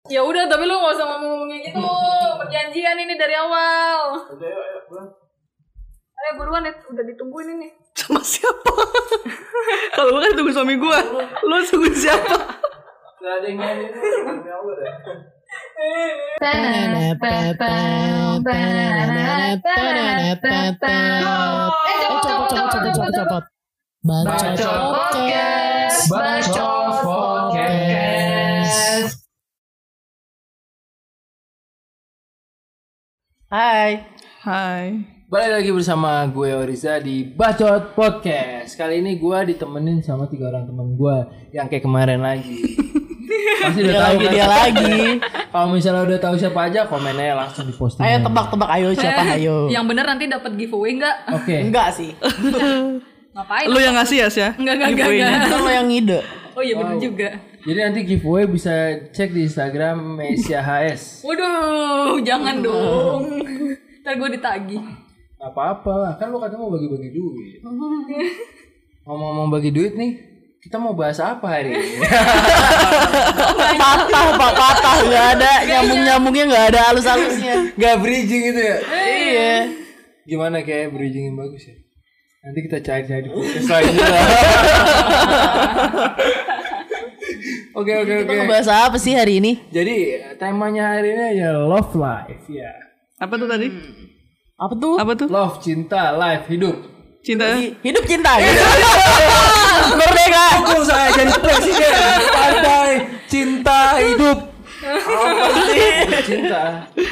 Ya udah, tapi lu nggak usah ngomong gitu. Perjanjian ini dari awal. Udah, ayo, buruan. Ayo buruan, udah ditungguin ini. Sama siapa? Kalau lu kan tunggu suami gua, lu tunggu siapa? Gak ada yang nyanyi nih, demi Allah dah. Cepet. Bacot Podcast. Hai. Balik lagi bersama gue Oriza di Bacot Podcast. Kali ini gue ditemenin sama 3 orang teman gue yang kayak kemarin lagi. Pasti udah tahu kan? Dia lagi. Kalau misalnya udah tahu siapa aja, komennya langsung di posting. Ayo tebak-tebak, ayo siapa ayo. Yang bener nanti dapat giveaway enggak? Oke. Enggak sih. Ngapain? Lu yang ngasih ya? Enggak. Itu lo yang ngide. Oh iya bener juga. Jadi nanti giveaway bisa cek di Instagram Mesia HS. Waduh, jangan dong. Ntar gue ditagih. Gak apa-apa lah, kan lu katanya mau bagi-bagi duit. Ngomong-ngomong bagi duit nih, kita mau bahas apa hari ini? Patah nggak ada nyambungnya, nggak ada halus-halusnya. Gak bridging gitu ya? Iya. Gimana kayak bridging yang bagus ya? Nanti kita cari di podcast selanjutnya. Oke. Kita ngebahas apa sih hari ini? Jadi temanya hari ini ya love life ya. Apa tuh tadi? Apa tuh? Love, cinta, life, hidup. Cinta. Hidup cinta. Gitu. Merdeka. Dukung saya jadi presiden. Partai cinta hidup. Apa sih? Cinta.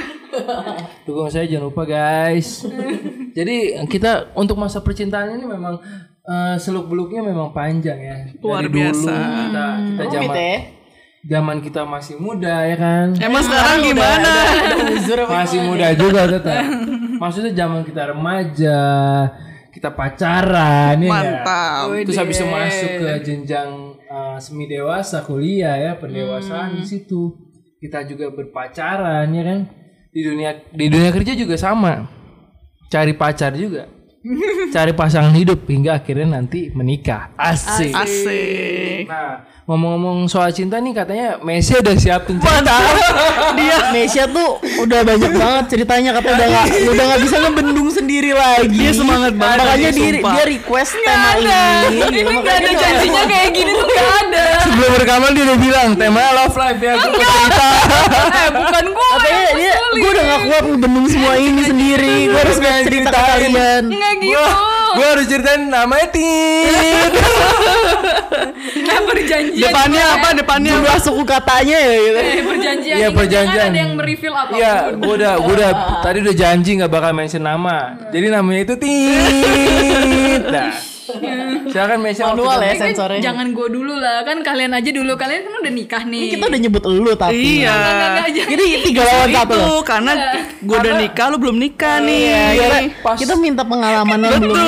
Dukung saya jangan lupa guys. Jadi kita untuk masa percintaan ini memang seluk-beluknya memang panjang ya. Luar Dari biasa. Dulu kita zaman kita masih muda ya kan. Emang sekarang gimana? Masih muda juga tetap. Maksudnya zaman kita remaja, kita pacaran ya. Mantap. Terus habis itu masuk ke jenjang semi dewasa, kuliah ya, pendewasaan di situ. Kita juga berpacaran ya kan. Di dunia kerja juga sama. Cari pacar juga. Cari pasangan hidup hingga akhirnya nanti menikah. Asik. Nah, ngomong-ngomong soal cinta nih katanya Messi udah siapin cinta. Mesya tuh udah banyak banget ceritanya, katanya udah nggak bisa ngebendung sendiri lagi. Dia semangat banget. Makanya dia request tema ini. Ini nggak ada janjinya kayak gini tuh nggak ada. Sebelum rekaman dia udah bilang temanya love life ya. Bukan gue. Katanya gue udah nggak kuat ngebendung semua ini sendiri. Gue harus cerita ke kalian. Nggak gitu. Gue harus ceritain namanya Tit. Kayak perjanjian. Depannya Jumlah suku katanya ya gitu. Perjanjian. Iya, Ini perjanjian. jangan ada yang mereveal apa. Iya, gue udah tadi udah janji nggak bakal mention nama. Jadi namanya itu Tit. Nah, silakan mention. Manual ya sensornya. Jangan gue dulu lah, kan kalian aja dulu. Kalian kan udah nikah nih. Ini kita udah nyebut elu tapi. Iya. Enggak. Jadi 3 lawan 1 Itu karena gue udah nikah, lu belum nikah nih. Kita minta pengalaman yang belum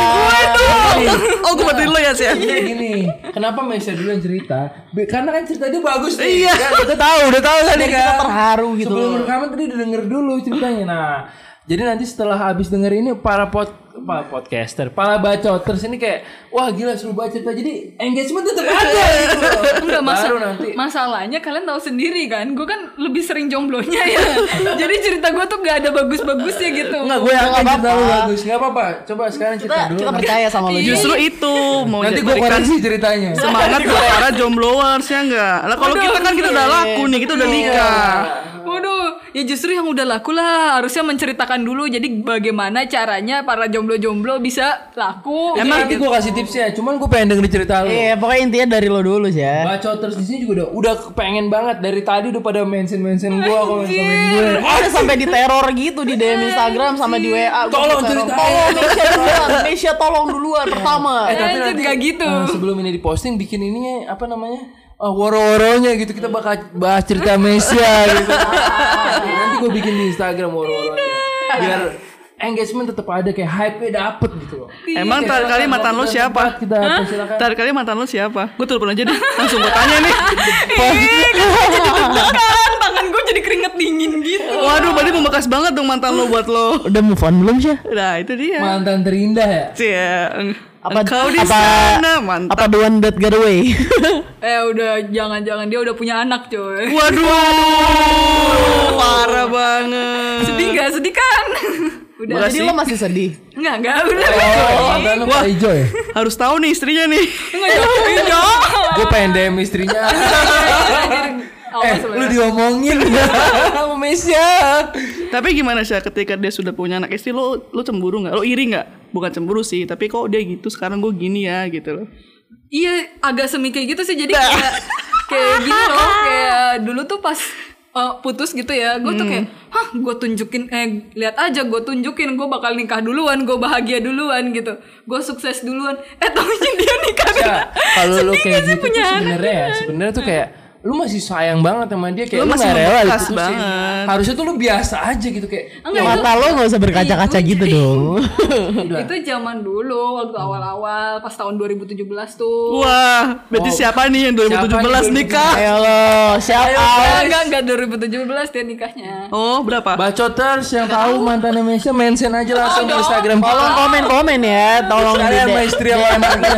Oh, gue bantuin lo ya sih. Gini, kenapa Mesya dulu yang cerita? Karena kan cerita dia bagus nih. Iya. Kan, udah tahu tadi kan. kita terharu gitu. Sebelum rekaman tadi udah denger dulu ceritanya. Nah, jadi nanti setelah habis denger ini para podcaster, para bacoters ini kayak wah gila seru banget cerita. Jadi engagement tetap ada gitu. Enggak Baru nanti. masalahnya kalian tahu sendiri kan, gue kan lebih sering jomblonya ya. Jadi cerita gue tuh gak ada bagus-bagusnya gitu. Enggak, gue yakin cerita lu bagus. Enggak apa-apa. Coba sekarang cerita dulu. Kita percaya sama lo. Justru itu mau Nanti gue berikan koreksi ceritanya. semangat buat para jombloers ya enggak. Lah kalau kita kan kita udah laku nih, kita udah nikah. Waduh, ya justru yang udah laku lah harusnya menceritakan dulu. Jadi bagaimana caranya para jomblo-jomblo bisa laku. Emang nanti gue kasih tipsnya. Cuman gue pengen denger cerita lu. Iya, pokoknya intinya dari lo dulu sih ya. Bacoters di sini juga udah pengen banget dari tadi udah pada mention gue komen gue. Ada sampai diteror gitu di DM Instagram sama di WA. Tolong ceritain. Mesya tolong duluan pertama. Tapi Anjir, nanti gak gitu. Sebelum ini diposting bikin ininya apa namanya? Woro-woronya gitu kita bakal bahas cerita Mesya gitu. Nanti gue bikin di Instagram woro-woronya. Biar engagement tetap ada kayak hype-nya dapet gitu loh. Emang terakhir kali mantan lo siapa? Kita persilakan. Terakhir kali mantan lo siapa? Gue telepon aja deh. Langsung gue tanya nih. Tangan gue jadi keringet dingin gitu. Waduh, berarti membekas banget dong mantan lo buat lo. Udah move on belum sih? Nah, itu dia. Mantan terindah ya? Cie. Engkau di sana, mantap. Apa the one that got away? Udah jangan-jangan dia udah punya anak coy. Waduh, parah banget. Sedih gak? Sedih kan? Udah. Jadi lo masih sedih? Enggak udah. Mantan lu Pak Ijo ya? Harus tahu nih istrinya nih. Enggak. Gue pengen DM istrinya. Lu diomongin sama Mesya. Tapi gimana sih ketika dia sudah punya anak istri, lo cemburu nggak? Lo iri nggak? Bukan cemburu sih, tapi kok dia gitu sekarang gue gini ya gitu loh. Iya, agak semi kayak gitu sih. Jadi kayak gini loh. Kayak dulu tuh pas putus gitu ya, gue tuh kayak, gue tunjukin, lihat aja gue tunjukin, gue bakal nikah duluan, gue bahagia duluan gitu, gue sukses duluan. Taunya dia nikah. Kalau lu kayak gitu tuh sebenarnya tuh kayak lu masih sayang banget sama dia, kayak Lu lu masih nggak rela membekas diputusin. banget. Harusnya tuh lu biasa aja gitu kayak. Mata lo gak usah berkaca-kaca gitu dong. Itu zaman dulu waktu awal-awal pas tahun 2017 tuh. Wah, berarti siapa nih yang 2017 nikah? Ayo lo, siapa? Enggak 2017 dia nikahnya. Oh, berapa? Bacoters yang tahu mantannya Mesya mention aja langsung di Instagram kita. Tolong komen-komen ya, tolong Kalian sama istri sama anaknya.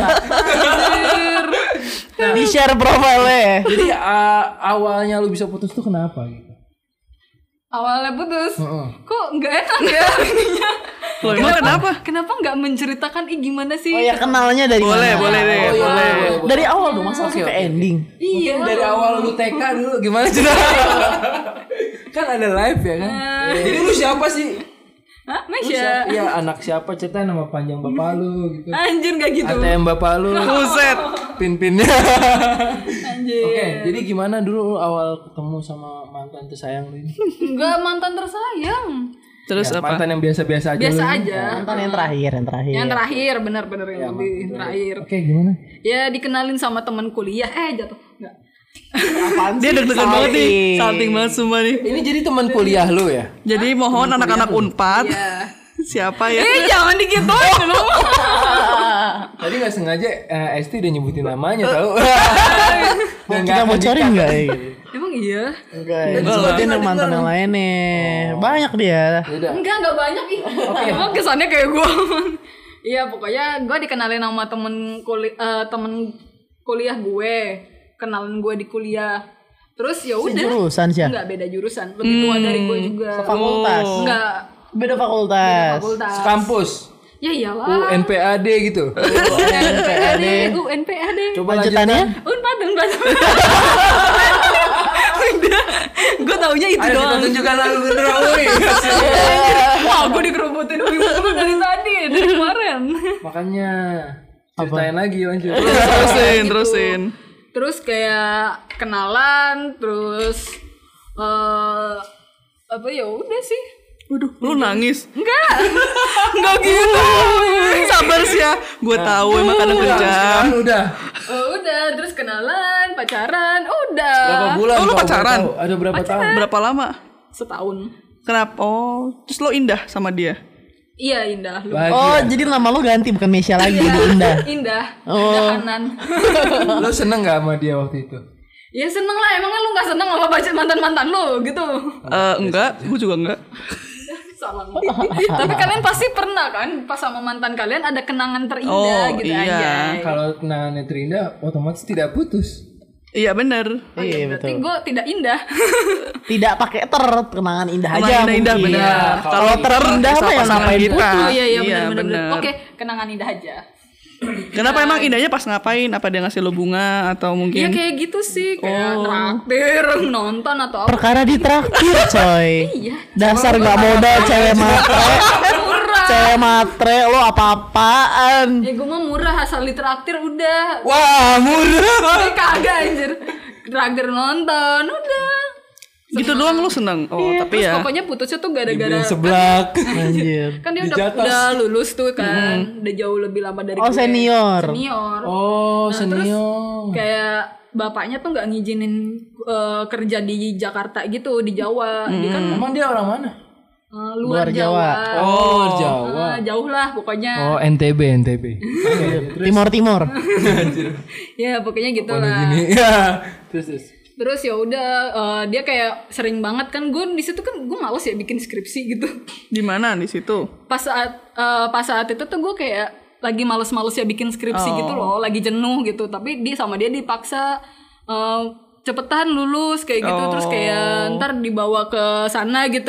di share profile-nya. Jadi awalnya lu bisa putus tuh kenapa gitu? Awalnya putus, kok nggak enak ya ininya. Loh, emang kenapa? Kenapa nggak menceritakan gimana sih? Oh ya kenalnya dari Boleh, mana? boleh deh. boleh. Dari awal dong, masa langsung ke ending. Iya. Mungkin dari awal lu TK dulu gimana cerita? Kan ada live ya kan? Jadi lu siapa sih? Hah, Mesya? Iya, anak siapa, cerita nama panjang bapak lu gitu. Anjir nggak gitu. ATM bapak lu. Buset. Pin-pinnya. Anjir. Oke, jadi gimana dulu lu awal ketemu sama mantan tersayang lu ini? Enggak mantan tersayang. Terus Ya, apa? mantan yang biasa-biasa aja. Biasa lu. aja. Mantan yang terakhir. Yang terakhir benar-benar yang lebih terakhir. Oke, gimana? Ya dikenalin sama teman kuliah. Jatuh. Enggak. Dia deg-degan banget nih. Salting banget semua nih. Ini jadi teman kuliah lu ya? Jadi mohon anak-anak Unpad. Iya. Siapa ya? Jangan digituin dong. Tadi nggak sengaja Esti udah nyebutin namanya tau? Kita bocorin nggak? Emang iya? Enggak. Sebutin mantan yang lain nih. Banyak dia. Udah. Enggak banyak ih. Emang kesannya kayak gue. Iya pokoknya gue dikenalin sama temen kuliah gue, kenalan gue di kuliah. Terus ya udah. Jurusan sih. Enggak beda jurusan, lebih tua dari gue juga. Fakultas. Enggak. Beda fakultas. Fakultas. Kampus. Ya iyalah. UNPAD gitu. UNPAD. Coba Lanjutannya? Unpad. Udah. Gue taunya itu Ayo kita doang. tunjukkan lalu beneran woi. Wah, gue dikerubutin dulu dari tadi, dari kemarin. Makanya ceritain lagi lanjut. Terusin. Terus kayak kenalan, terus apa ya udah sih. Waduh, lu nangis. Enggak gitu. Sabar sih ya. Gue tahu emang kadang kejam. Udah. Udah, terus kenalan, pacaran, udah. Berapa bulan? Oh, lu kalau pacaran? gua tahu? Ada berapa tahun? Berapa lama? Setahun. Kenapa? Oh, terus lo indah sama dia? Iya indah. Bahagia. Oh, jadi nama lo ganti bukan Mesya lagi, jadi Indah. Indah. Oh. Indahanan. Lu seneng gak sama dia waktu itu? Ya seneng lah, emangnya lu gak seneng sama mantan-mantan lu gitu? Enggak, gue juga enggak. Sama. Tapi kalian pasti pernah kan pas sama mantan kalian ada kenangan terindah Oh, gitu iya. aja. Kalau kenangannya terindah, otomatis tidak putus. Iya benar. Iya Berarti betul. gue tidak indah. Tidak pakai kenangan indah aja. Kenangan indah mungkin. benar. Kalau terindah mah yang pasangan ngapain kita. putus? Oh iya Iya, benar. benar. Oke, kenangan indah aja. Kenapa emang indahnya pas ngapain? Apa dia ngasih lo bunga atau Ya mungkin? kayak gitu sih, kayak traktir, nonton atau apa. Perkara ditraktir coy. Iya. Dasar gak modal cewek matre. Murah. Cewek matre lo apa-apaan. Ya gue mah murah asal ditraktir udah. Wah, murah. Kagak anjir. Traktir nonton udah. Gitu doang lo seneng. Oh, tapi Terus ya. pokoknya putusnya tuh gara-gara Yang seblak. Anjir. kan dia Dijatas. udah lulus tuh kan, udah jauh lebih lama dari Oh gue. senior. Senior. Oh, Terus senior. kayak bapaknya tuh nggak ngizinin kerja di Jakarta gitu, di Jawa. Dia kan Emang dia orang mana? luar Luar Jawa. Jawa. Oh, Jawa. Jauh lah pokoknya. Oh, NTB. Timur. Ya pokoknya gitu Pokoknya lah. gini. Ya. Terus. Terus ya udah dia kayak sering banget kan, gue di situ kan gue males ya bikin skripsi gitu. Di mana di situ? Pas saat itu tuh gue kayak lagi males-males ya bikin skripsi gitu loh, lagi jenuh gitu. Tapi dia dipaksa cepetan lulus kayak gitu, terus kayak ntar dibawa ke sana gitu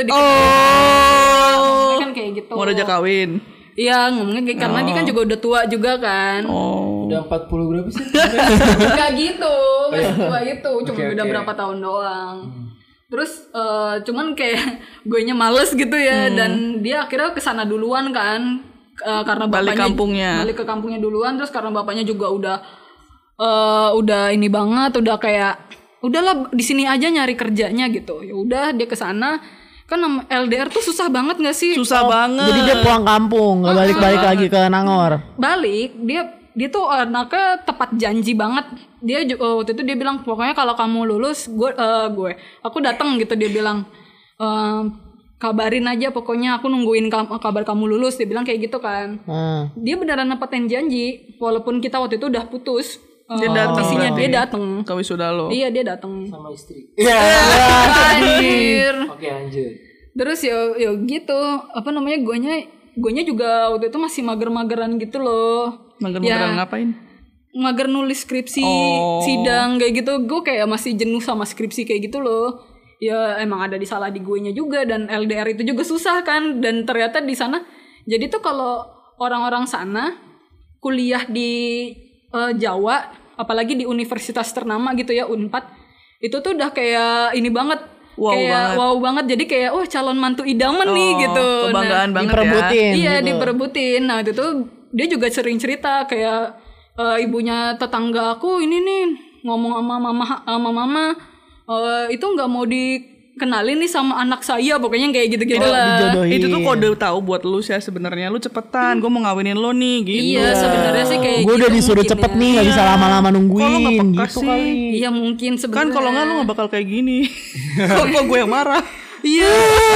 kan kayak gitu. Mau ajak kawin. Iya ngomongnya kayak karena dia kan juga udah tua juga kan. Udah 40 berapa sih? Gak gitu, gak tua gitu, cuma beda berapa tahun doang. Terus cuman kayak guenya males gitu ya, dan dia akhirnya kesana duluan kan, karena bapaknya balik ke kampungnya duluan. Terus karena bapaknya juga udah ini banget, udah kayak udahlah di sini aja nyari kerjanya gitu. Ya udah dia kesana. Kan LDR tuh susah banget gak sih? Susah banget. Jadi dia pulang kampung, gak balik-balik lagi ke Nangor. Balik, dia tuh anaknya tepat janji banget. Dia waktu itu dia bilang pokoknya kalau kamu lulus aku datang gitu. Dia bilang kabarin aja pokoknya, aku nungguin kabar kamu lulus. Dia bilang kayak gitu kan. Dia beneran nempatin janji walaupun kita waktu itu udah putus. Dia datang, isinya dia datang ke wisuda lo. Iya dia datang Sama istri. anjir. Oke lanjut. Terus ya gitu, apa namanya, guanya juga waktu itu masih mager-mageran gitu loh. Mager-mageran ngapain? Mager nulis skripsi, sidang kayak gitu. Gue kayak masih jenuh sama skripsi kayak gitu loh. Ya emang ada salah di guenya juga, dan LDR itu juga susah kan. Dan ternyata di sana, jadi tuh kalau orang-orang sana kuliah di Jawa, apalagi di universitas ternama gitu ya, Unpad, itu tuh udah kayak ini banget. Wow banget. Jadi kayak calon mantu idaman nih gitu. Kebanggaan banget diperebutin, ya. Iya gitu. Diperebutin. Nah itu tuh dia juga sering cerita kayak ibunya tetangga aku ini nih ngomong sama mama itu nggak mau dikenalin nih sama anak saya, pokoknya kayak gitu-gitu lah. Itu tuh kode tahu buat lu sih sebenarnya, lu cepetan, gue mau ngawinin lo nih gitu. Iya sebenarnya sih kayak gue udah disuruh cepet nih, nggak bisa lama-lama nungguin. Kalau nggak peka gitu sih. kali. Iya mungkin sebenarnya. Kan kalau nggak lu nggak bakal kayak gini. Kok gue yang marah? Iya.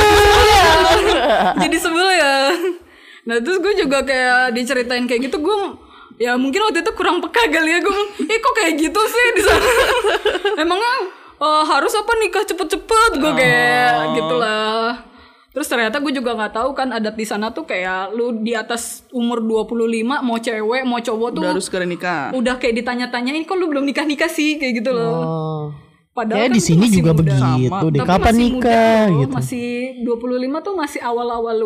Jadi sebel ya. Nah terus gue juga kayak diceritain kayak gitu, gue ya mungkin waktu itu kurang peka kali ya. Gue kok kayak gitu sih di sana. Emangnya harus apa nikah cepet-cepet, gue kayak gitulah. Terus ternyata gue juga nggak tahu kan adat di sana tuh kayak lu di atas umur 25 mau cewek mau cowok tuh udah harus segera nikah. Udah kayak ditanya-tanyain kok lu belum nikah sih kayak gitu loh. Padahal Kayak kan di sini juga muda. begitu deh. Tapi Kapan masih nikah muda, gitu. Masih 25 tuh masih awal-awal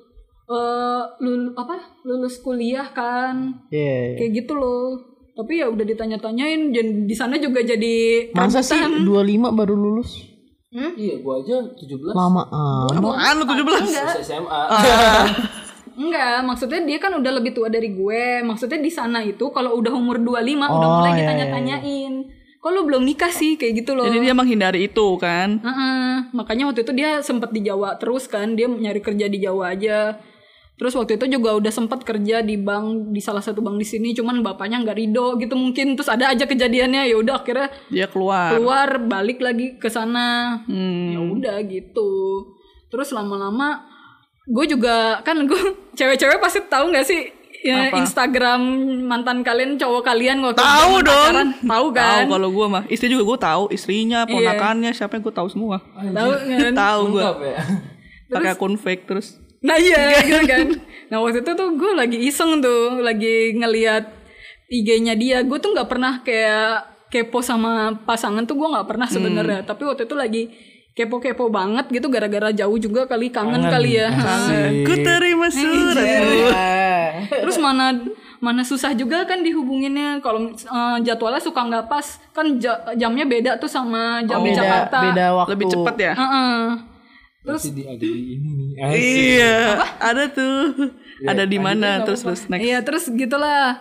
lulus kuliah kan. Yeah. Kayak gitu loh. Tapi ya udah ditanya-tanyain, dan di sana juga jadi Masa sih 25 baru lulus? Iya, gua aja 17. Lama Apaan lu 17? Enggak. SMA. Enggak, maksudnya dia kan udah lebih tua dari gue. Maksudnya di sana itu kalau udah umur 25 udah mulai ditanya-tanyain. Kok lu belum nikah sih kayak gitu loh. Jadi dia menghindari itu kan. Makanya waktu itu dia sempat di Jawa terus kan, dia nyari kerja di Jawa aja. Terus waktu itu juga udah sempat kerja di bank, di salah satu bank di sini, cuman bapaknya nggak ridho gitu mungkin. Terus ada aja kejadiannya, ya udah akhirnya Dia keluar balik lagi ke sana. Ya udah gitu. Terus lama-lama gue juga kan gue cewek-cewek pasti tahu nggak sih ya, Instagram mantan kalian, cowok kalian waktu tahu dong pacaran, tahu kan? Tahu kalau gue mah istri juga gue tahu, istrinya, ponakannya, siapa yang gue tahu semua. Tahu kan? Tahu gue. Ya. Pakai akun fake terus. Nah iya gitu kan. Nah waktu itu tuh gue lagi iseng tuh, lagi ngeliat IG-nya dia. Gue tuh nggak pernah kayak kepo sama pasangan tuh, gue nggak pernah sebenarnya. Tapi waktu itu lagi kepo-kepo banget gitu, gara-gara jauh juga kali, kangen kali ya. Ku terima suratmu. Terus mana susah juga kan dihubunginnya kalau jadwalnya suka nggak pas kan, jamnya beda tuh sama jam di Jakarta. Beda waktu. Lebih cepat ya. Terus ada di ini nih. Iya, ada tuh. Ada di mana terus next. iya terus gitulah.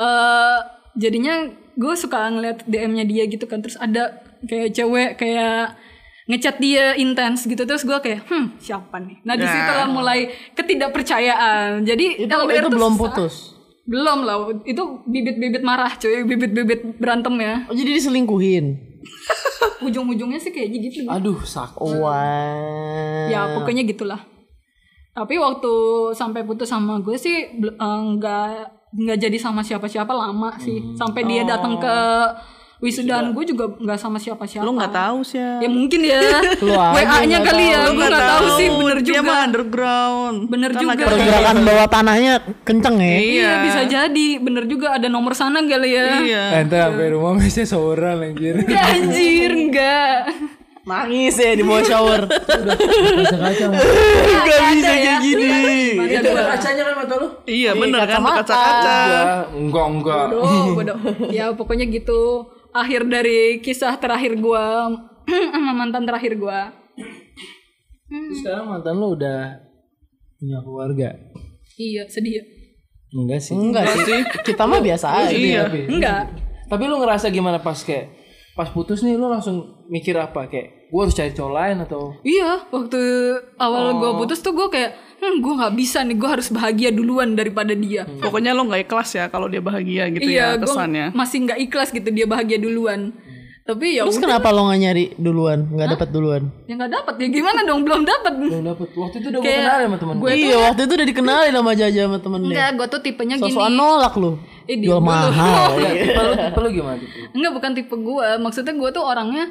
Jadinya gue suka ngeliat DM-nya dia gitu kan. Terus ada kayak cewek kayak ngechat dia intens gitu, terus gue kayak siapa nih. Nah di situ lah mulai ketidakpercayaan. Jadi Itu LDR tuh belum susah. putus. Belum lah, itu bibit-bibit marah cuy, bibit-bibit berantem ya. Oh, jadi diselingkuhin. Ujung-ujungnya sih kayak gitu. Aduh, sakit. Wah. Ya pokoknya gitulah. Tapi waktu sampai putus sama gue sih nggak jadi sama siapa-siapa lama sih. Sampai dia datang ke Wisudaan gue juga nggak sama siapa-siapa. Lu nggak tahu sih. Ya mungkin ya. Lu aja WA-nya nggak kali tahu. ya. Lu Gue nggak tahu sih, bener Dia juga. mah underground. Bener Kan juga. lagi- Pergerakan bawah tanahnya kenceng ya. Iya bisa jadi, bener juga ada nomor sana kali ya. Iya. Ente sampai rumah masih seorang anjir. Ya, anjir enggak. Nangis ya di bawah shower. Bisa kaca. Gak bisa ya. kayak gini. Itu ada kacanya kan mata lu? Iya bener kan kacamata. kaca-kaca. Enggak. Bodoh. Ya pokoknya gitu. Akhir dari kisah terakhir gua sama mantan terakhir gua. Terus sekarang mantan lu udah punya keluarga? Iya, sedih ya. Enggak sih. Enggak sih. Kita mah biasa aja. Iya. Enggak. Tapi lu ngerasa gimana pas putus nih lu langsung mikir apa kayak gua harus cari cowok lain atau Iya, waktu awal gua putus tuh gua kayak, gua nggak bisa nih, gua harus bahagia duluan daripada dia. Pokoknya lo nggak ikhlas ya kalau dia bahagia gitu Iya, ya gua kesannya. masih nggak ikhlas gitu dia bahagia duluan. Tapi ya Terus udah, kenapa lo gak nyari duluan? Gak dapat duluan? ya nggak dapat ya gimana dong, belum dapat. belum dapet? Waktu itu udah gua Kayak kenal sama temen gue Iya waktu itu udah dikenalin sama Jaja sama temennya. Enggak, gua tuh tipenya gini. Sosokan nolak lu. Di Jual dulu. mahal. Tipe lu gimana tipe? Enggak, bukan tipe gue. Maksudnya gue tuh orangnya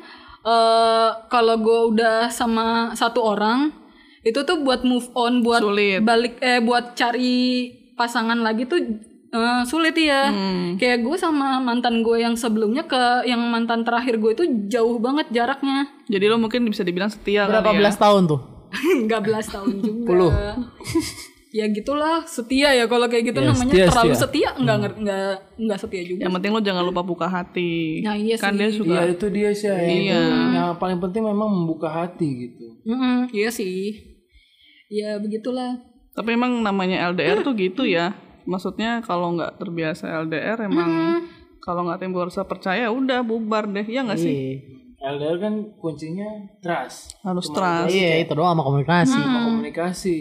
kalau gue udah sama satu orang itu tuh buat move on, buat Sulit. balik buat cari pasangan lagi tuh sulit ya. Kayak gue sama mantan gue yang sebelumnya ke yang mantan terakhir gue itu jauh banget jaraknya. Jadi lo mungkin bisa dibilang setia Berapa kali ya. belas tahun tuh? Enggak belas tahun juga. Ya gitulah, setia ya kalau kayak gitu Ya, namanya. setia, Terlalu setia. enggak setia juga. Yang penting lo jangan lupa buka hati. Nah, iya Kan sih. dia suka. Iya itu dia sih yang paling penting memang membuka hati gitu. Iya sih. Ya begitulah. Tapi emang namanya LDR tuh gitu ya. Maksudnya kalau nggak terbiasa LDR emang kalau nggak timbul rasa percaya udah bubar deh. Ya nggak sih? LDR kan kuncinya trust. Harus Cuma trust. Iya itu doang sama komunikasi. sama komunikasi.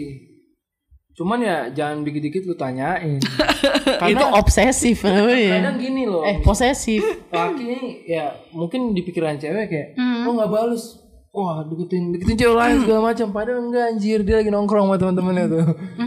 Cuman ya jangan dikit-dikit lu tanyain. Itu obsesif namanya. Kadang gini loh. Posesif. Laki nih ya mungkin di pikiran cewek kayak oh nggak bales. Wah deketin cewek lain segala macam. Padahal enggak anjir dia lagi nongkrong sama teman-temannya tuh.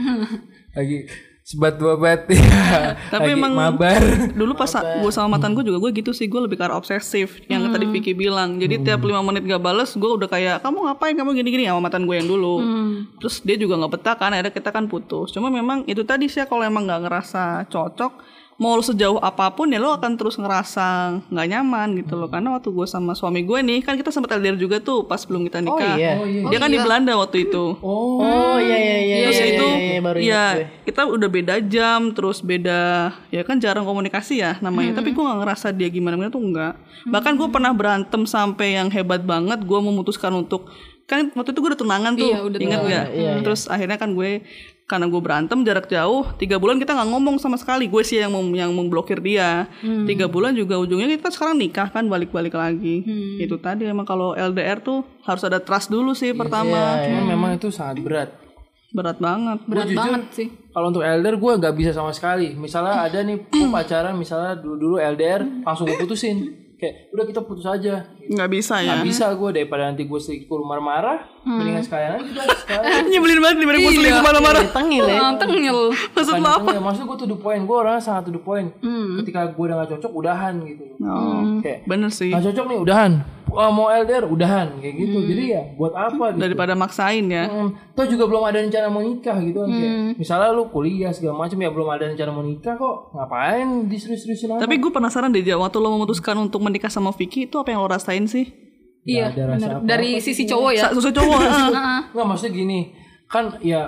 Lagi sebat babat ya. Tapi lagi emang mabar. dulu pas gue sama mantan gue juga gue gitu sih, gue lebih ke arah obsesif yang tadi Vicky bilang. Jadi tiap 5 menit gak bales gue udah kayak kamu ngapain, kamu gini-gini sama mantan gue yang dulu. Terus dia juga nggak betah kan, akhirnya kita kan putus. Cuma memang itu tadi sih, kalau emang nggak ngerasa cocok, mau lo sejauh apapun ya lo akan terus ngerasa nggak nyaman gitu loh. Karena waktu gue sama suami gue nih kan kita sempat LDR juga tuh pas belum kita nikah. iya. Dia kan di Belanda waktu itu. Oh iya. Terus itu baru ya ingat gue. kita udah beda jam, terus beda ya kan jarang komunikasi ya namanya. Tapi gue nggak ngerasa dia gimana tuh enggak. Bahkan gue pernah berantem sampai yang hebat banget. Gue memutuskan untuk, kan waktu itu gue udah tunangan tuh, Iya, udah ingat nggak? Terus akhirnya kan gue karena gue berantem jarak jauh 3 bulan kita nggak ngomong sama sekali. Gue sih yang memblokir dia. 3 bulan juga ujungnya kita sekarang nikah kan, balik-balik lagi. Itu tadi emang kalau LDR tuh harus ada trust dulu sih pertama. Cuman memang itu sangat berat. Berat banget. Berat Jujur, banget sih. Kalau untuk LDR gue nggak bisa sama sekali. Misalnya ada nih gue pacaran, misalnya dulu LDR langsung gue putusin. Kayak udah kita putus aja. Nggak bisa ya. Nggak bisa gue, daripada nanti gue selingkuh marah-marah, mendingan sekalian aja udah sekalian. Nyebelin banget nih, gue selingkuh marah-marah. Tengil ya. Tengil. Maksud lo apa? Maksud gue to the point, gue orangnya sangat to the point. Ketika gue udah gak cocok, udahan gitu. Kayak Bener sih. gak cocok nih, udahan. Wah, mau LDR, udahan kayak gitu. Jadi ya buat apa gitu. Daripada maksain ya. Toh juga belum ada rencana mau nikah gitu kan. Kayak, misalnya lu kuliah segala macam ya belum ada rencana mau nikah kok. Ngapain diserius-seriusin aja? Tapi gue penasaran deh, Ja, waktu lo memutuskan untuk menikah sama Vicky itu apa yang lo rasain sih? Iya, ada rasa bener. apa-apa Dari sisi cowok ya. Susah cowok. Nggak, maksudnya gini. Kan ya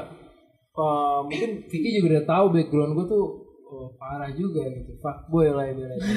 mungkin Vicky juga udah tahu background gue tuh parah juga gitu. Fuckboy lah ibaratnya.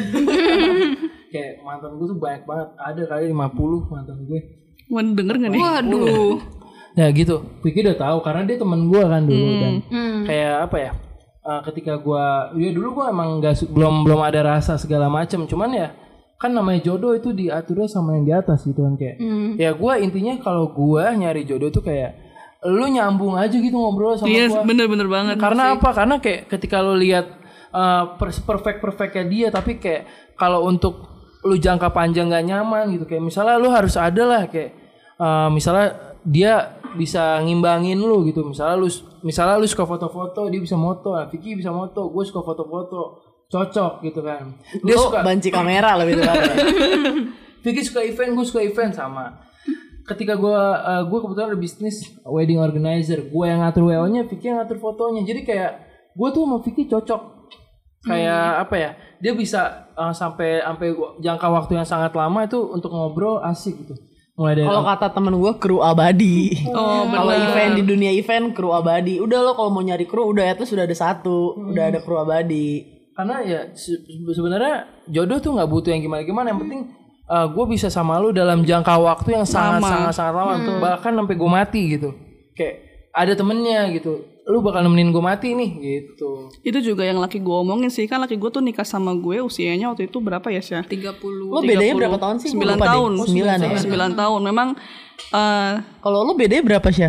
Kayak mantan gue tuh banyak banget. Ada kali 50 mantan gue. Mau denger gak nih? Waduh. Ya gitu. Vicky udah tahu karena dia temen gue kan dulu dan kayak apa ya? Ketika gue, ya dulu gue emang belum ada rasa segala macam. Cuman ya kan namanya jodoh itu diaturnya sama yang di atas gitu kan kayak. Ya gue intinya kalau gue nyari jodoh tuh kayak lu nyambung aja gitu ngobrol sama Iya, gue. bener-bener banget. Karena apa? Karena kayak ketika lu lihat perfectnya dia, tapi kayak kalau untuk lu jangka panjang gak nyaman gitu, kayak misalnya lu harus ada lah kayak misalnya dia bisa ngimbangin lu gitu. Misalnya lu suka foto-foto, dia bisa moto. Nah, Vicky bisa moto, gue suka foto-foto. cocok gitu kan. Dia suka banci kamera lebih tepatnya. Vicky suka event, gue suka event sama. Ketika gue kebetulan ada bisnis wedding organizer, gue yang ngatur WO-nya, Vicky yang ngatur fotonya. Jadi kayak gue tuh sama Vicky cocok. Kayak apa ya? Dia bisa sampai jangka waktu yang sangat lama itu untuk ngobrol asik gitu. Mulai dari Kalau kata temen gue kru abadi. Kalau event di dunia event kru abadi. Udah lo kalau mau nyari kru udah itu sudah ada satu, udah ada kru abadi. Karena ya sebenarnya jodoh tuh nggak butuh yang gimana-gimana. Yang penting gue bisa sama lu dalam jangka waktu yang sangat lama. Bahkan sampai gue mati gitu. Kayak ada temennya gitu. Lu bakal nemenin gue mati nih gitu. Itu juga yang laki gue omongin sih. Kan laki gue tuh nikah sama gue usianya waktu itu berapa ya sih? 30. Lo bedanya berapa tahun sih? 9 tahun. 9 ya? 9 tahun. Memang Kalau lo bedanya berapa sih?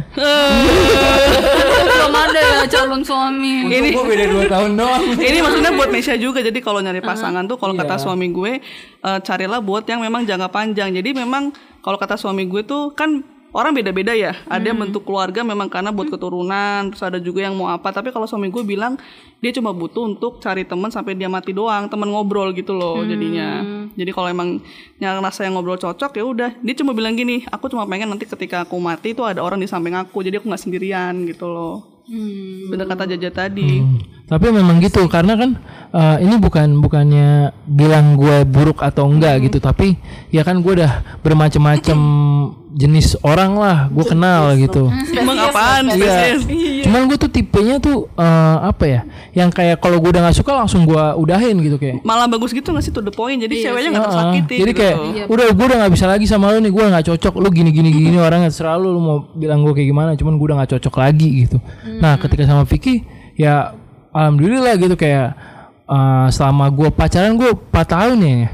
Belum ada ya calon suami. Ini gue beda 2 tahun doang. ini maksudnya buat Mesya juga. Jadi kalau nyari pasangan tuh kalau kata suami gue carilah buat yang memang jangka panjang. Jadi memang kalau kata suami gue tuh kan orang beda-beda ya. Ada yang bentuk keluarga memang karena buat keturunan, terus ada juga yang mau apa. Tapi kalau suami gue bilang dia cuma butuh untuk cari teman sampai dia mati doang, teman ngobrol gitu loh jadinya. Jadi kalau emang yang rasa yang ngobrol cocok ya udah. Dia cuma bilang gini, aku cuma pengen nanti ketika aku mati itu ada orang di samping aku, jadi aku nggak sendirian gitu loh. Bener kata Jaja tadi. Tapi memang gitu karena kan ini bukannya bilang gue buruk atau enggak gitu, tapi ya kan gue udah bermacam-macam jenis orang lah gue kenal gitu. Emang apaan? Iya. Cuman gue tuh tipenya tuh apa ya? Yang kayak kalau gue udah nggak suka langsung gue udahin gitu kayak. Malah bagus gitu nggak sih to the point. Jadi ceweknya nggak tersakiti. Jadi gitu kayak udah gue udah nggak bisa lagi sama lu nih, gue nggak cocok. Lu gini orangnya terserah lu mau bilang gue kayak gimana. Cuman gue udah nggak cocok lagi gitu. Nah ketika sama Vicky ya alhamdulillah gitu kayak selama gue pacaran gue 4 tahun ya.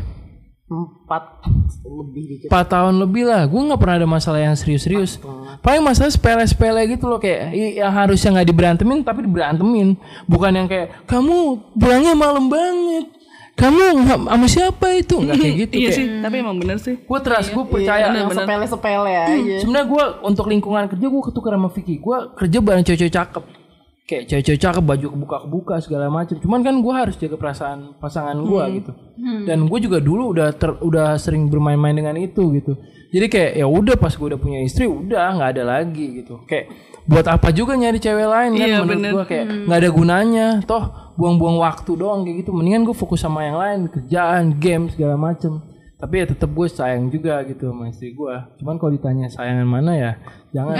4 lebih dikit. 4 tahun lebih lah, gue nggak pernah ada masalah yang serius-serius. Paling masalah sepele-sepele gitu loh, kayak yang harusnya nggak diberantemin tapi diberantemin. Bukan yang kayak kamu pulangnya malam banget, kamu sama siapa itu, nggak kayak gitu. Iya kayak, sih, tapi emang bener sih. gue trust, gue percaya. Yang sepele-sepele aja. Sebenarnya gue untuk lingkungan kerja gue ketukar sama Vicky. Gue kerja bareng cewek-cewek cakep. Kayak cewek-cewek cakep, baju kebuka segala macam. Cuman kan gue harus jaga perasaan pasangan gue gitu. Dan gue juga dulu udah sering bermain-main dengan itu gitu. Jadi kayak ya udah pas gue udah punya istri udah nggak ada lagi gitu. Kayak buat apa juga nyari cewek lain kan menurut gue kayak nggak ada gunanya. Toh buang-buang waktu doang kayak gitu. Mendingan gue fokus sama yang lain, kerjaan, game segala macam. Tapi ya tetap gue sayang juga gitu sama istri gue. Cuman kalau ditanya sayangan mana ya jangan.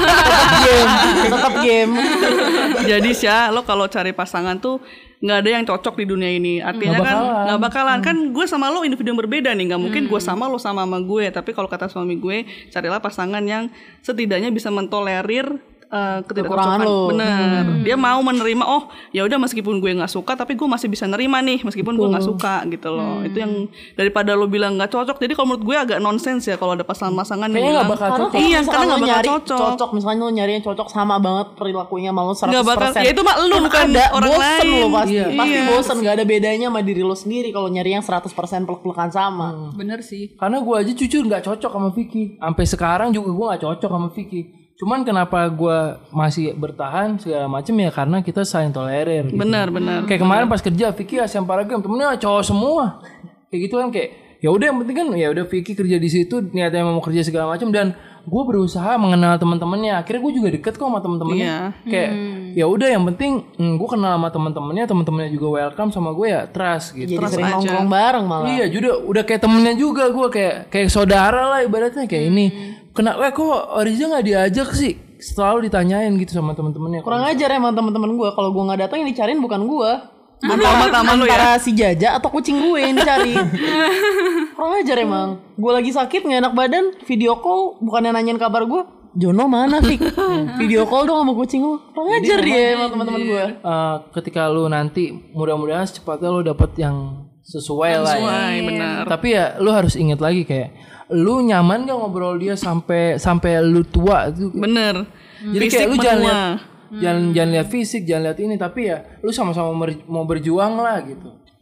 Tetap game. Jadi sih lo kalau cari pasangan tuh nggak ada yang cocok di dunia ini. Artinya kan nggak bakalan. Kan gue sama lo individu yang berbeda nih. Nggak mungkin gue sama lo sama gue. Tapi kalau kata suami gue, carilah pasangan yang setidaknya bisa mentolerir ketidakcocokan. Bener. Dia mau menerima. Oh ya udah meskipun gue nggak suka, tapi gue masih bisa nerima nih meskipun gue nggak suka gitu loh. Itu yang daripada lo bilang nggak cocok. Jadi kalau menurut gue agak nonsens ya kalau ada pasangan-pasangan yang bilang iya karena nggak bakal cocok. Misalnya lo nyari yang cocok sama banget perilakunya sama lo 100%. Nggak bakal. Ya itu mah lo bukan orang bosen lain. Lo pasti bosen. Nggak ada bedanya sama diri lo sendiri kalau nyari yang 100% peluk-pelukan sama. Bener sih. Karena gue aja jujur nggak cocok sama Vicky. Sampai sekarang juga gue nggak cocok sama Vicky. Cuman kenapa gue masih bertahan segala macam ya karena kita saling tolerir. Gitu. Benar. Kayak kemarin pas kerja Vicky Asian Para Games temennya cowok semua. Kayak gitu kan kayak ya udah yang penting kan ya udah Vicky kerja di situ niatnya mau kerja segala macam dan gue berusaha mengenal teman-temannya. Akhirnya gue juga deket kok sama teman-temannya. Kayak ya udah yang penting gue kenal sama teman-temannya juga welcome sama gue ya trust gitu. Jadi sering nongkrong bareng malah. Iya, udah kayak temennya juga gue kayak saudara lah ibaratnya kayak ini. Kenapa kok Oriza nggak diajak sih? Selalu ditanyain gitu sama teman-temannya. Kurang ajar emang teman-teman gue. Kalau gue nggak datang yang dicariin bukan gue. Antara si Jaja atau kucing gue yang dicari. Kurang ajar emang. Gue lagi sakit nggak enak badan, video call bukannya nanyain kabar gue. Jono mana Fik? Video call dong sama kucing gue. Kurang ajar dia emang teman-teman gue. Ketika lu nanti mudah-mudahan secepatnya lu dapet yang sesuai lah ya. Benar. Tapi ya lu harus inget lagi kayak lu nyaman gak ngobrol dia sampai lu tua itu. Bener. Jadi fisik kayak lu jangan jangan lihat fisik, jangan lihat ini, tapi ya lu sama-sama mau berjuang lah gitu.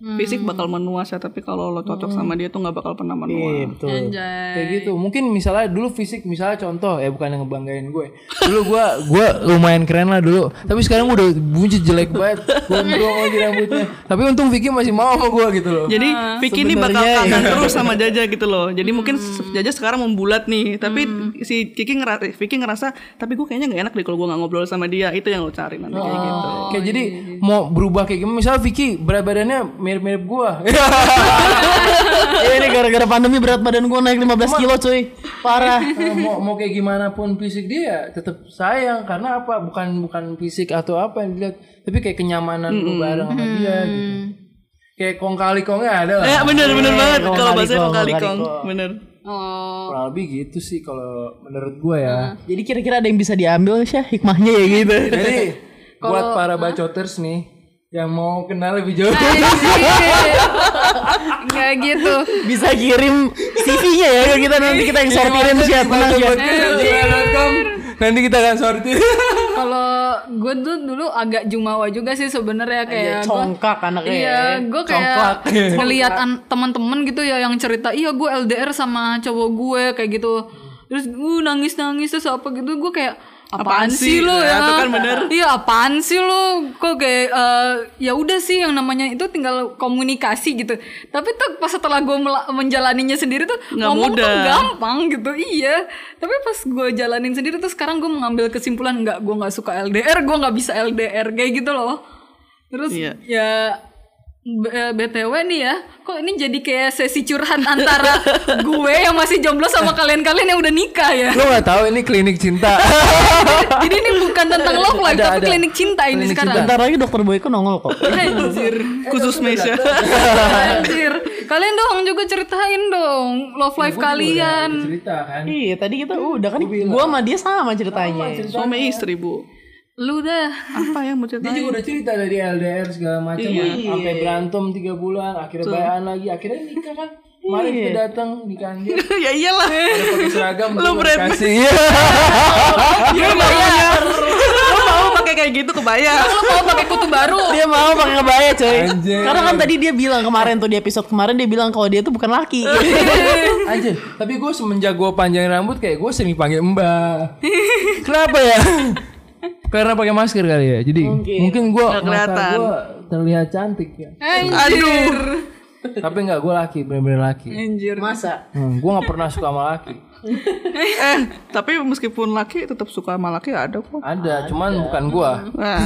Fisik bakal menua sih, tapi kalau lo cocok sama dia tuh nggak bakal pernah menua. Iya betul. Anjay. Kayak gitu. Mungkin misalnya dulu fisik, misalnya contoh ya, bukan yang ngebanggain gue. Dulu gue lumayan keren lah dulu. Tapi sekarang udah buncit jelek banget. Gondrong aja rambutnya. Tapi untung Vicky masih mau sama gue gitu loh. Jadi Vicky ini bakal sebenarnya kangen terus sama Jaja gitu loh. Jadi mungkin Jaja sekarang membulat nih, tapi si Vicky ngerasa, tapi gue kayaknya nggak enak deh kalau gue nggak ngobrol sama dia. Itu yang lo cari nanti kayak gitu. Kayak jadi mau berubah kayak gimana? Misalnya Vicky berat badannya mirip-mirip gue. Ini gara-gara pandemi berat badan gue naik 15 kilo cuy. Parah. Mau kayak gimana pun fisik dia tetap sayang, karena apa? Bukan fisik atau apa yang dilihat, tapi kayak kenyamanan gue bareng sama dia gitu. Kayak kong kali kongnya ada lah. Ya bener banget kong kalau kali bahasanya kong, kong kali kong kali kong. kong. Bener. Oh. Kurang lebih gitu sih kalau menurut gue ya. Jadi kira-kira ada yang bisa diambil sih hikmahnya ya gitu. Jadi buat para bacoters nih yang mau kenal lebih jauh, Kayak gitu. Bisa kirim CV-nya ya ke kita, nanti kita yang sortirin siapa aja. Nanti kita akan sortir. Kalau gue tuh dulu agak jumawa juga sih sebenarnya, kayak Congkak anaknya. Iya, gue Congkak. kayak ngelihat teman-teman gitu ya yang cerita, iya gue LDR sama cowok gue kayak gitu. Terus nangis-nangis terus apa gitu, gue kayak apaan sih lo Ya, ya? itu kan bener. Iya, apaan sih lo? Kok kayak ya udah sih, yang namanya itu tinggal komunikasi gitu. Tapi tuh pas setelah gue menjalaninya sendiri tuh Nggak ngomong tuh mudah. gampang gitu. Iya. Tapi pas gue jalanin sendiri tuh sekarang gue mengambil kesimpulan, gue nggak suka LDR, gue nggak bisa LDR kayak gitu loh. Terus Iya. ya BTW nih ya, kok ini jadi kayak sesi curhat antara gue yang masih jomblo sama kalian-kalian yang udah nikah ya. Lo nggak tahu ini klinik cinta. Jadi ini bukan tentang love life, tapi klinik cinta ini Klinik sekarang. Bentar lagi dokter Boyko nongol kok. Anjir. Khusus Meisha. Anjir. Kalian dong juga ceritain dong love life kalian. Cerita kan. Iya tadi kita udah kan, gua sama dia sama ceritanya. Suami istri bu. Lu dah. Apa yang mau Dia ceritain? juga udah cerita dari LDR segala macam, sampai berantem 3 bulan, akhirnya bayan lagi, akhirnya nikah kan. Kemarin kita datang di kantor, Ya iyalah. udah pakai seragam, Lu brand. kasih. Dia bayar. Lu mau pakai kayak gitu kebayang. Lu mau pakai kutu baru? Dia mau pakai kebaya coy. Anjir. Karena kan tadi dia bilang kemarin tuh di episode kemarin dia bilang kalau dia tuh bukan laki. Anjir, tapi gue semenjak gue panjangin rambut kayak gue sering panggil Mbak. Kenapa ya? Karena pakai masker kali ya. Jadi mungkin gue Nggak kelihatan. mata gue terlihat cantik ya. Anjir. Tapi enggak, gue laki, bener-bener laki. Anjir. Masa? Gue gak pernah suka sama laki. Tapi meskipun laki tetap suka sama laki ada kok. Ada, cuman bukan gue. Nah,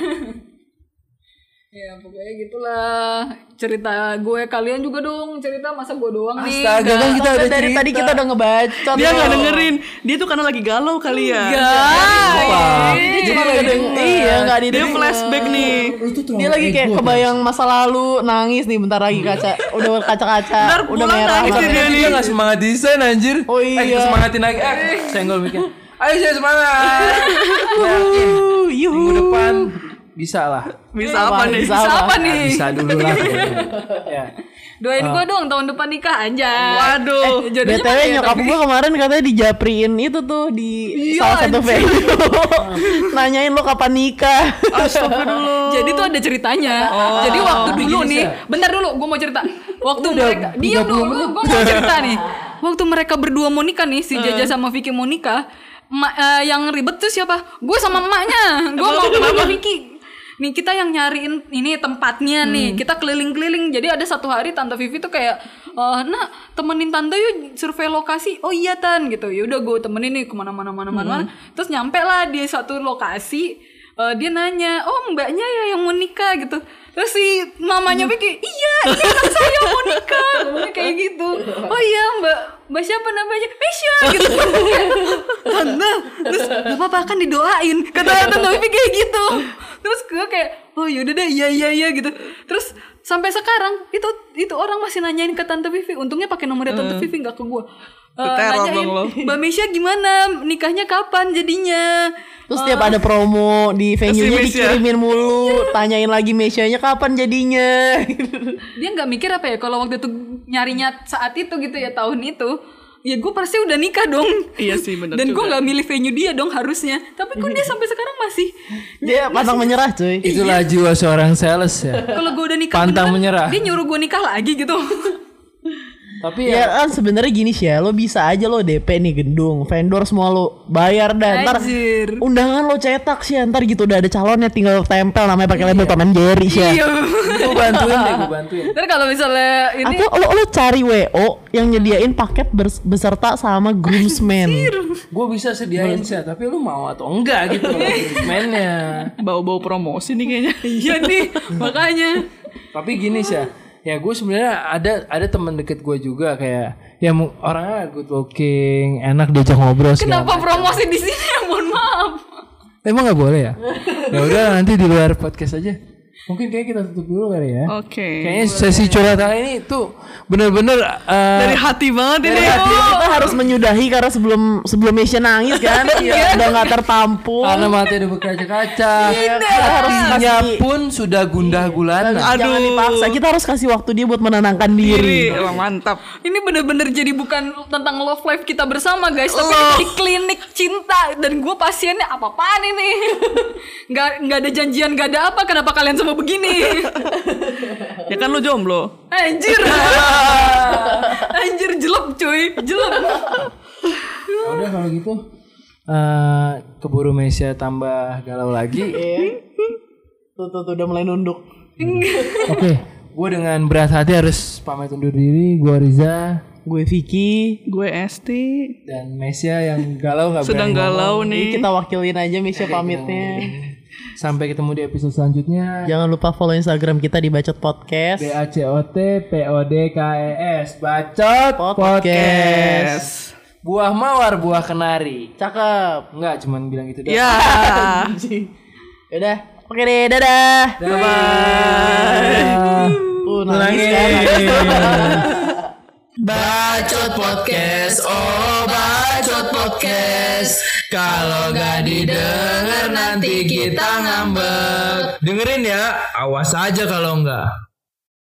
Ya pokoknya gitulah cerita gue. Kalian juga dong cerita, masa gue doang nih? Astaga, kan kita udah Dari cerita. tadi kita udah ngebacot. dia nggak dengerin. Dia tuh karena lagi galau kali ya. Dia cuma nggak denger. Iya nggak Dia didengar. flashback nih. Dia lagi kayak kebayang masa lalu, nangis nih bentar lagi udah kaca-kaca, Ntar udah pulang merah. nangis dia nih. Dia gak semangat desain anjir. Oh iya. Kita semangatin lagi. Senggol bikin. Ayo saya semangat. Yuhu. Minggu depan bisa lah. Bisa apa nih? Bisa Bisa apa? apa nih? Bisa dulu lah. Ya. Doain gue dong tahun depan nikah aja. Waduh. Jodohnya BTW mana ya, nyokap tapi? gue kemarin katanya dijapriin itu tuh di Iya, salah satu anjir. venue. Nanyain lo kapan nikah. Astagfirullah. Jadi tuh ada ceritanya. Jadi waktu dulu nih, bentar dulu, gue mau cerita. Waktu mereka, diam dulu, gue mau cerita nih. Waktu mereka berdua mau nikah nih, si Jaja sama Vicky mau nikah, yang ribet tuh siapa? Gue sama emaknya. Gue mau ke Vicky. Nih kita yang nyariin ini tempatnya nih, kita keliling-keliling. Jadi ada satu hari Tante Vivi tuh kayak, nak temenin Tante yuk survei lokasi. Oh iya Tan gitu. Ya udah gue temenin nih kemana-mana. Terus nyampe lah di satu lokasi. Dia nanya, oh mbaknya ya yang mau nikah gitu. Terus si mamanya Vicky, iya anak saya mau nikah. Ngomongnya kayak gitu. Oh iya mbak siapa namanya? Mesya gitu. Tante, terus gak apa-apa kan didoain. Kata Tante Vivi kayak gitu. Terus gue kayak, oh yaudah deh, iya gitu. Terus sampai sekarang itu orang masih nanyain ke Tante Vivi. Untungnya pakai nomornya Tante Vivi, nggak ke gue. Teror Nanyain, bang lo. Mbak Mesya gimana? Nikahnya kapan jadinya? Terus tiap ada promo di venue-nya SMS ya? dikirimin mulu, tanyain lagi Mesyanya kapan jadinya. Dia nggak mikir apa ya kalau waktu itu nyarinya saat itu gitu ya, tahun itu ya gue pasti udah nikah dong. Iya sih benar. Dan gue nggak milih venue dia dong harusnya. Tapi kok dia sampai sekarang masih Dia pantang menyerah cuy. Itulah jiwa seorang sales ya. kalau gue udah nikah Pantang beneran, menyerah. dia nyuruh gue nikah lagi gitu. Tapi Ya kan sebenarnya gini sih ya, lo bisa aja lo DP nih gedung, vendor semua lo bayar dah. Ntar Anjir. undangan lo cetak sih, ntar gitu udah ada calonnya tinggal tempel namanya pakai label Tom and Jerry sih ya. Iya. gue bantuin deh, gue bantuin. Ntar kalau misalnya ini Atau lo cari WO yang nyediain paket beserta sama groomsman. Gue bisa sediain sih, tapi lu mau atau enggak gitu mainnya. Bau-bau promosi nih kayaknya. iya nih makanya. Tapi gini sih ya gue sebenarnya ada teman deket gue juga kayak ya orangnya good looking, enak diajak ngobrol segala Kenapa macam. promosi di sini? Mohon maaf. Emang nggak boleh ya? Ya udah nanti di luar podcast aja. Mungkin kayak kita tutup dulu kali ya. Oke. Kayaknya sesi curhatan ini tuh bener-bener Dari hati banget ini. Kita harus menyudahi karena sebelum Meisha nangis kan, udah nggak tertampung. karena mati ada berkaca-kaca. Kita harus Hatinya kasih- pun sudah gundah gulana. Jangan dipaksa, kita harus kasih waktu dia buat menenangkan diri. Wah, mantap. Ini bener-bener jadi bukan tentang love life kita bersama guys, tapi ini di klinik cinta dan gue pasiennya apa-apaan ini? Nggak ada janjian, nggak ada apa. Kenapa kalian semua begini? Ya kan lu jomblo. Anjir, anjir jelek cuy, jelek. Ya udah kalau gitu keburu Meisha tambah galau lagi. Tuh udah mulai nunduk. Oke, gue dengan berat hati harus pamit undur diri. Gue Riza Gue Vicky, Gue Esti. dan Meisha yang galau nggak Sedang berani ngomong. galau ini nih. kita wakilin aja Meisha pamitnya. Sampai ketemu di episode selanjutnya. Jangan lupa follow Instagram kita di Bacot Podcast. BACOTPODKES Bacot Podcast. Buah mawar, buah kenari. Cakep. Enggak, cuman bilang gitu doang. Ya. Udah, oke deh, dadah. Bye. Nangis kan. Bacot Podcast, oh Bacot Podcast. Kalau gak didengar nanti kita ngambek. Dengerin ya, awas aja kalau enggak.